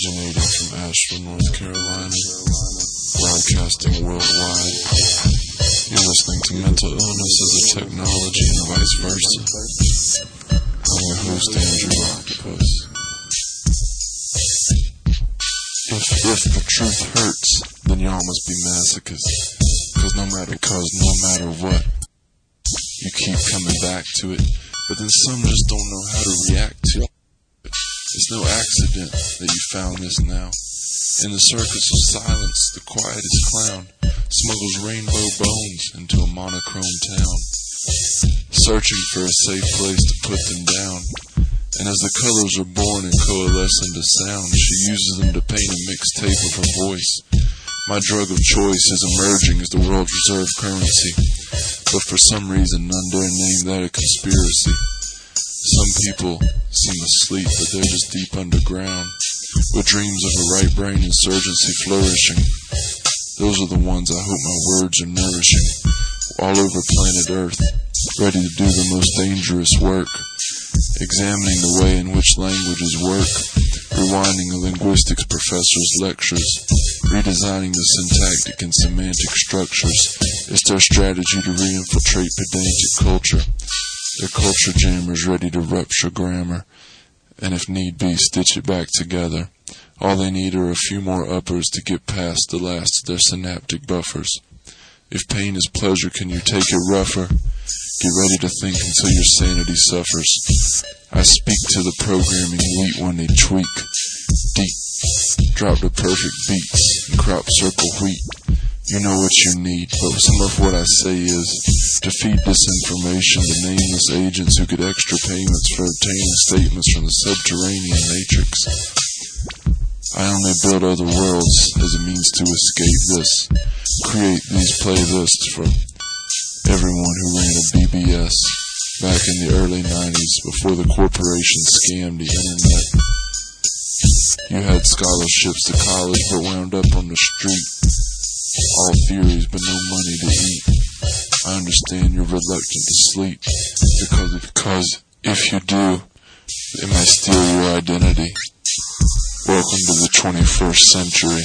originating from Asheville, North Carolina, broadcasting worldwide. You're listening to Mental Illness as a Technology and Vice Versa. I'm your host, Andrew Octopus. If the truth hurts, then y'all must be masochists. Cause no matter what, you keep coming back to it. But then some just don't know how to react to it. It's no accident that you found this now. In the circus of silence, the quietest clown smuggles rainbow bones into a monochrome town, searching for a safe place to put them down. And as the colors are born and coalesce into sound, she uses them to paint a mixtape of her voice. My drug of choice is emerging as the world's reserve currency, but for some reason none dare name that a conspiracy. Some people seem asleep, but they're just deep underground, with dreams of a right brain insurgency flourishing. Those are the ones I hope my words are nourishing, all over planet Earth, ready to do the most dangerous work, examining the way in which languages work, rewinding a linguistics professor's lectures, redesigning the syntactic and semantic structures. It's their strategy to re-infiltrate pedantic culture. They're culture jammers ready to rupture grammar, and if need be, stitch it back together. All they need are a few more uppers to get past the last of their synaptic buffers. If pain is pleasure, can you take it rougher? Get ready to think until your sanity suffers. I speak to the programming elite when they tweak. Deep, drop the perfect beats, and crop circle wheat. You know what you need, but some of what I say is to feed disinformation to nameless agents who get extra payments for obtaining statements from the subterranean matrix. I only build other worlds as a means to escape this. Create these playlists for everyone who ran a BBS back in the early 90s before the corporation scammed the internet. You had scholarships to college but wound up on the street. All theories but no money to eat. I understand you're reluctant to sleep because if you do, it might steal your identity. Welcome to the 21st century.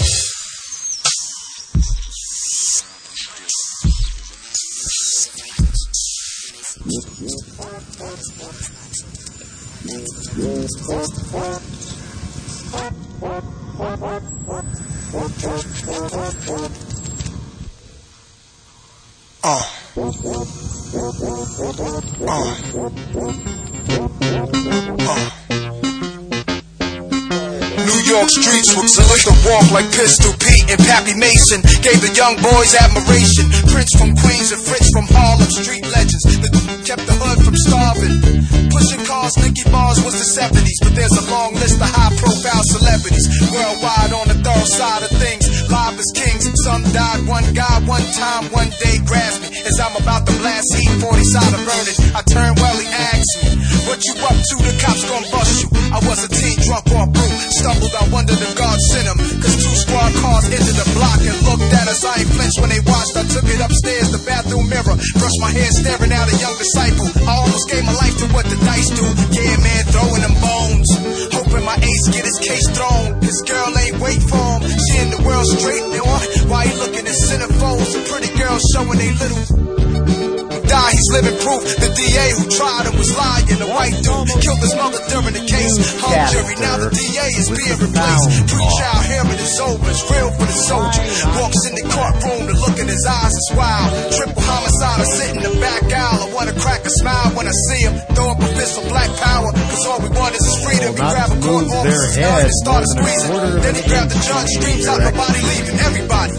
New York streets would salute the walk like Pistol Pete and Pappy Mason. Gave the young boys admiration. Prince from Queens and Fritz from Harlem, street legends that kept the hood from starving. Pushing cars, Nicky Bars was the 70s, but there's a long list of high-profile celebrities worldwide on the thorough side of things. Live as kings, some died. One guy, one time, one day grabs me as I'm about to blast heat, 40 side of burning. I turn well, he asks me, what you up to? The cops gon' bust you. I was a teen drunk off brew, stumbled, I wondered if God sent him, cause 2 squad cars entered the block and looked at us. I ain't flinched when they watched. I took it upstairs, the bathroom mirror, brushed my hair staring at a young disciple. I almost gave my life to what the dice do. Yeah, man, throwing them bones, hoping my ace get his case thrown. His girl ain't wait for him, she in the world straight on. Why he looking at centerfolds? The pretty girls showing they little die, he's living proof. The DA who tried him was lying. The white dude killed his mother during the case. Hung jury, now the DA is being replaced. Pre-trial hearing is over, it's real for the soldier. Walks in the courtroom, the look in his eyes is wild. Triple homicide, I sit in the back aisle. I wanna crack a smile when I see him. Throw up a fist for black power, cause all we want is his freedom. He grab a court officer's gun and started squeezing. Then he grabbed the judge, screams out, nobody leaving, everybody.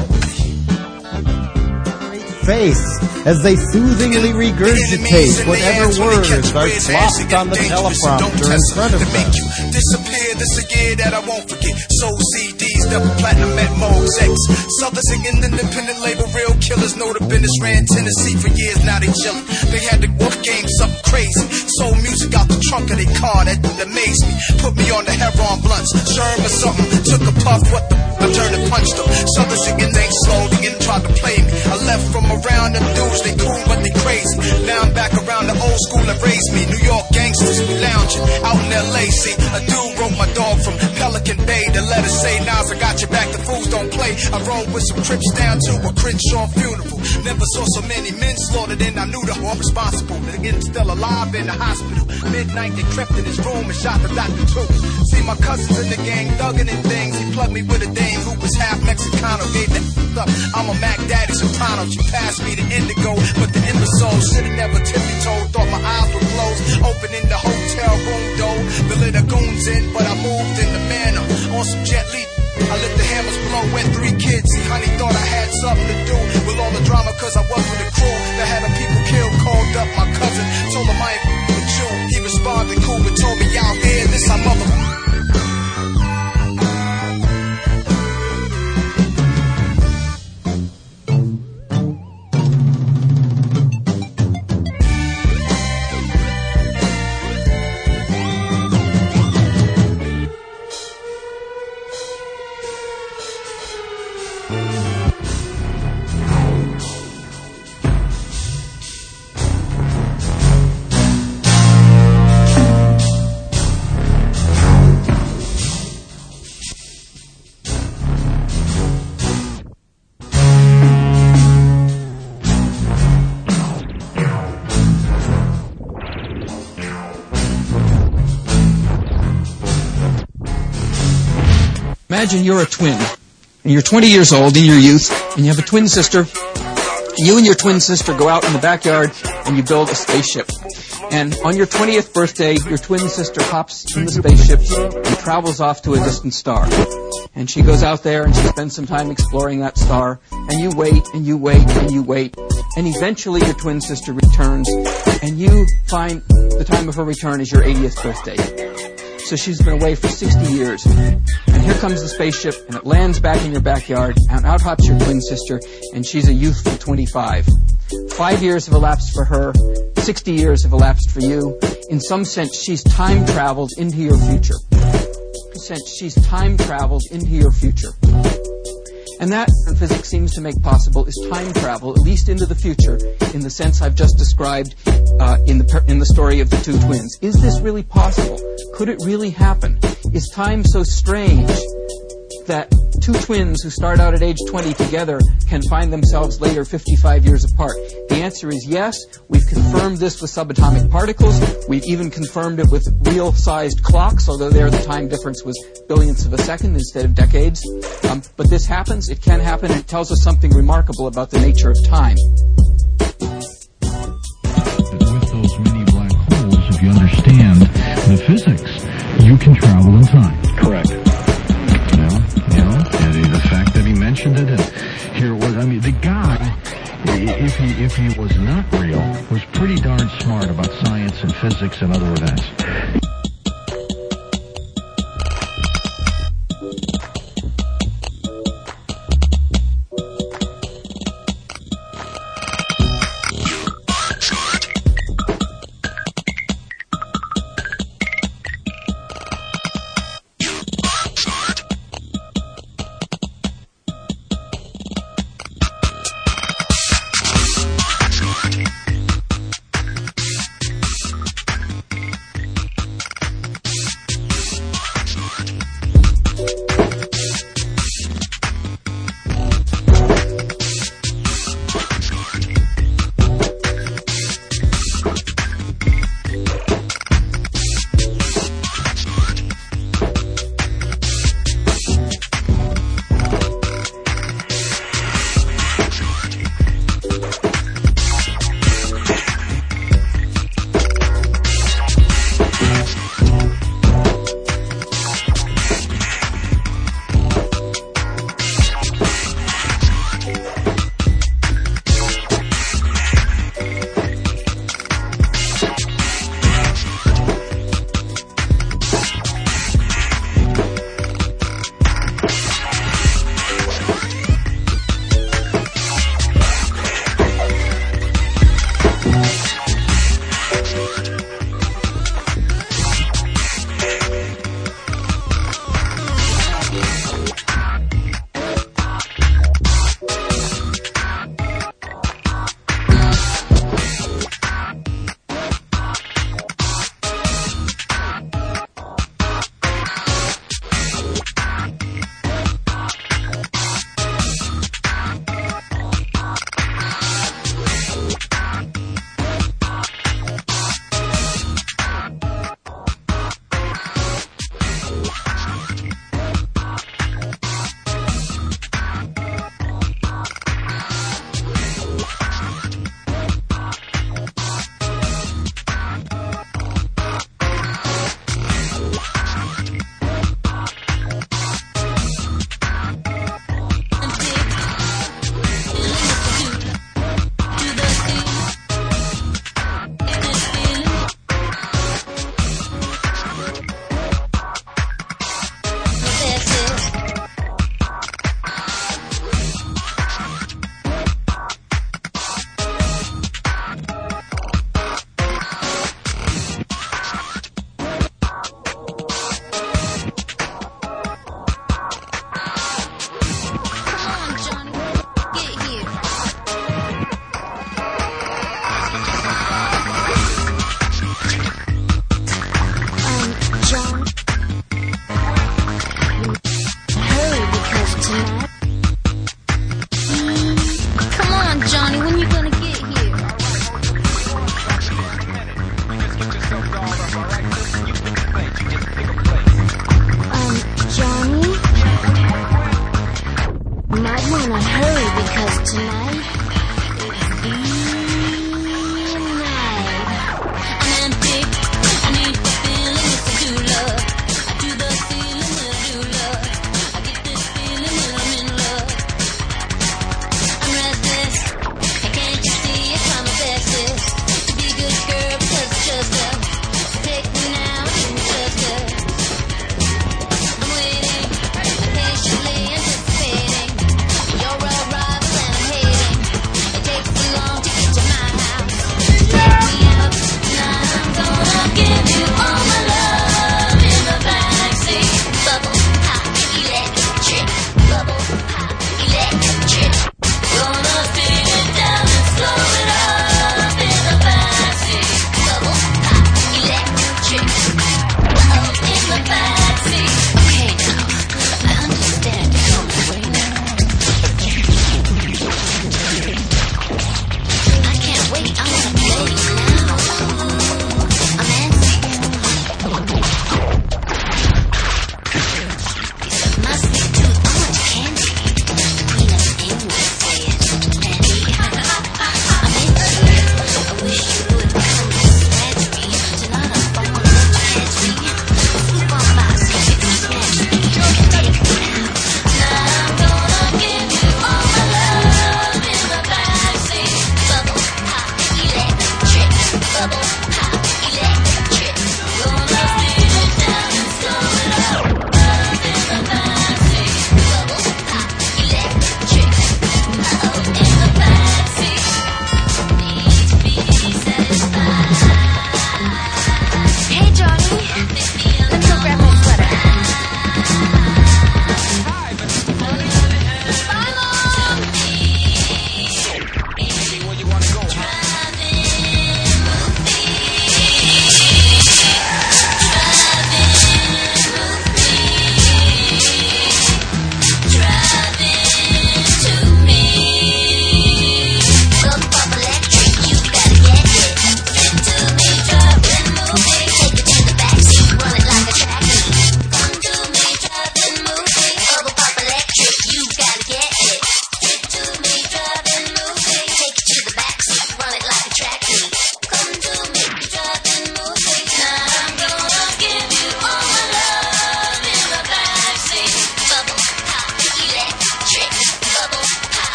Face as they soothingly regurgitate whatever words are flopped on the teleprompter in front of them. Disappear, this a year that I won't forget. Soul CDs, double platinum at Moog X. Southern singing independent label, real killers know the business. Ran Tennessee for years, now they chillin'. They had the work game, something crazy. Soul music out the trunk of their car, that amazed me. Put me on the heroin blunts, Sherm or something. Took a puff, what the I turned and punched them. Southern singing ain't slow, they tried to play me. I left from around them dudes dudes, they cool but they crazy. Now I'm back around the old school that raised me. New York gangsters, we lounging out in LA. See, a dude wrote my dog from Pelican Bay. The letter say, Nas, I got your back, the fools don't play. I rode with some trips down to a Crenshaw funeral. Never saw so many men slaughtered and I knew the whole responsible. They're getting still alive in the hospital. Midnight they crept in his room and shot the doctor too. See my cousins in the gang thugging and things. He plugged me with a dame who was half Mexicano. Gave that up. I'm a Mac Daddy Soprano. She passed me the indigo, but the imbecile should've never tippy-toed. Thought my eyes were closed. Open in the hotel room door. The little goons in, but I moved in the manner on some Jet Li. I let the hammers blow, went 3 kids. See, honey thought I had something to do with all the drama, cause I was with a crew that had a people killed. Called up my cousin, told him I ain't with you. He responded cool, but told me out here, this our mother. Imagine you're a twin, and you're 20 years old in your youth, and you have a twin sister. You and your twin sister go out in the backyard, and you build a spaceship. And on your 20th birthday, your twin sister hops in the spaceship and travels off to a distant star. And she goes out there, and she spends some time exploring that star, and you wait, and you wait, and you wait, and eventually your twin sister returns, and you find the time of her return is your 80th birthday. So she's been away for 60 years. And here comes the spaceship, and it lands back in your backyard, and out hops your twin sister, and she's a youthful 25. 5 years have elapsed for her, 60 years have elapsed for you. In some sense, she's time traveled into your future. In some sense, she's time traveled into your future. And that, physics seems to make possible, is time travel, at least into the future, in the sense I've just described in the story of the two twins. Is this really possible? Could it really happen? Is time so strange that two twins who start out at age 20 together can find themselves later 55 years apart? The answer is yes. We've confirmed this with subatomic particles. We've even confirmed it with real-sized clocks, although there the time difference was billionths of a second instead of decades. But this happens. It can happen. And it tells us something remarkable about the nature of time. With those many black holes, if you understand the physics, you can travel in time. Correct. The fact that he mentioned it, and here it was. I mean, the guy, if he was not real, was pretty darn smart about science and physics and other events.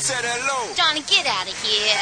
said hello. Johnny, get out of here.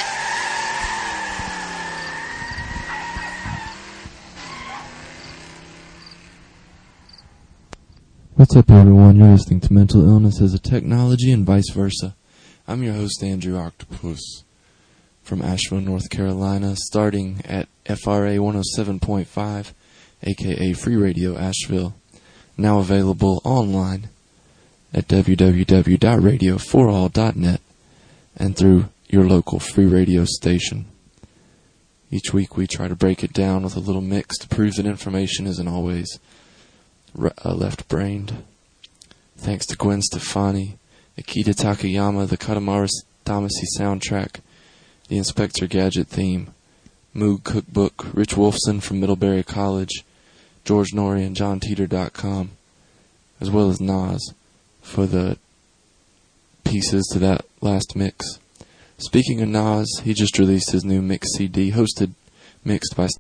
What's up, everyone? You're listening to Mental Illness as a Technology and Vice Versa. I'm your host, Andrew Octopus, from Asheville, North Carolina, starting at FRA 107.5, aka Free Radio Asheville, now available online at www.radioforall.net and through your local free radio station. Each week we try to break it down with a little mix to prove that information isn't always left-brained. Thanks to Gwen Stefani, Akita Takayama, the Katamari Damacy soundtrack, the Inspector Gadget theme, Moog Cookbook, Rich Wolfson from Middlebury College, George Norrie and JohnTeeter.com, as well as Nas for the pieces to that last mix. Speaking of Nas, he just released his new mix CD, mixed by